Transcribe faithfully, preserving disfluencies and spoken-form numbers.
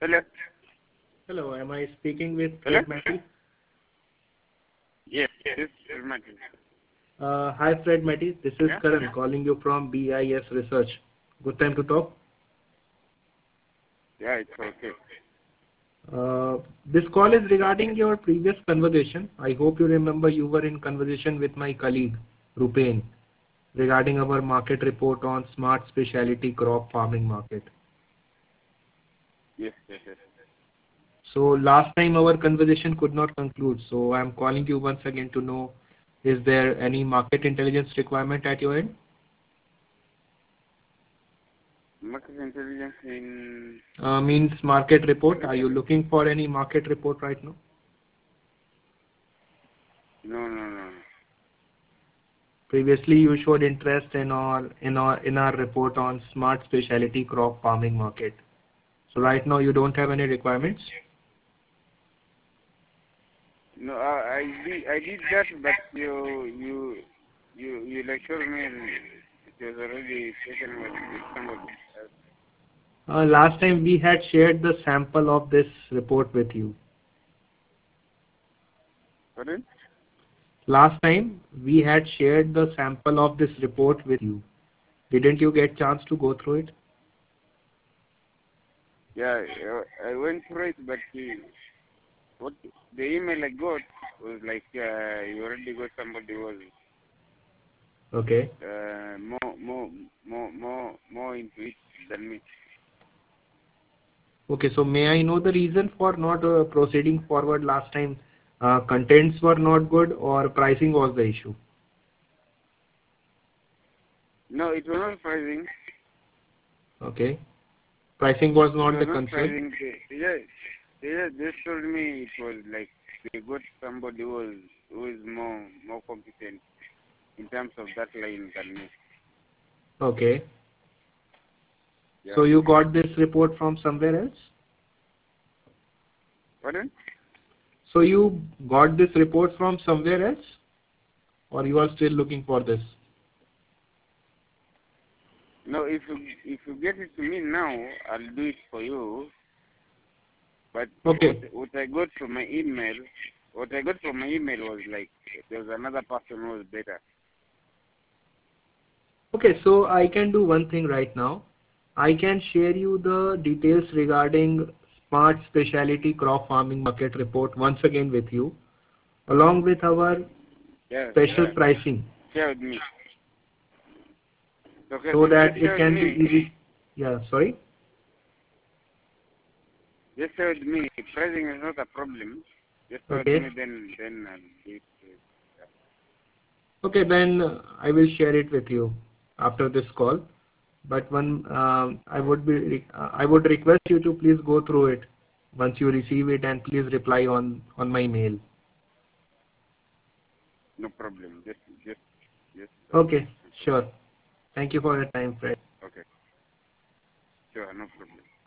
Hello? Hello, am I speaking with Hello? Fred Matty? Yes, this is Martin. Uh, hi Fred Matty, this is Yeah? Karan calling you from B I S Research. Good time to talk. Yeah, it's okay. Uh, this call is regarding your previous conversation. I hope you remember you were in conversation with my colleague Rupen regarding our market report on smart specialty crop farming market. Yes, yes, yes. So last time our conversation could not conclude, so I am calling you once again to know, is there any market intelligence requirement at your end? Market intelligence in... Uh, means market report. Are you looking for any market report right now? No, no, no. Previously, you showed interest in our in our in our report on smart specialty crop farming market. So right now, you don't have any requirements. No, I, I did, I did that, but you, you, you, you lectured me. It was already taken with, with somebody else. Uh, last time we had shared the sample of this report with you. Pardon? Last time we had shared the sample of this report with you. Didn't you get chance to go through it? Yeah, I I went through it, but uh, what the email I got was like, uh, you already got somebody who was Okay. uh, more, more, more, more, more into it than me. Okay, so may I know the reason for not uh, proceeding forward last time? Uh, contents were not good or pricing was the issue? No, it was not pricing. Okay. Pricing was It not was the not concern. pricing. They, they, just, they just they told me it was like they got somebody who was who is more more competent in terms of that line than me. Okay. So Yeah. you got this report from somewhere else? Pardon? So you got this report from somewhere else? Or you are still looking for this? No, if you if you get it to me now, I'll do it for you. But what Okay. what I got from my email, what I got from my email was like there was another person who was better. Okay, so I can do one thing right now. I can share you the details regarding smart specialty crop farming market report once again with you, along with our Yeah, special yeah. pricing, Share with me. Okay, so that just it share with can be me. easy. Yeah, sorry. Just share with me. Pricing is not a problem. Just share with Okay. me, then then I'll do it. uh, Okay, then uh, I will share it with you after this call. But one, um, I would be, re- uh, I would request you to please go through it once you receive it, and please reply on on my mail. No problem. Just just just uh, Okay, sure. Thank you for your time, Fred. okay. Sure, no problem.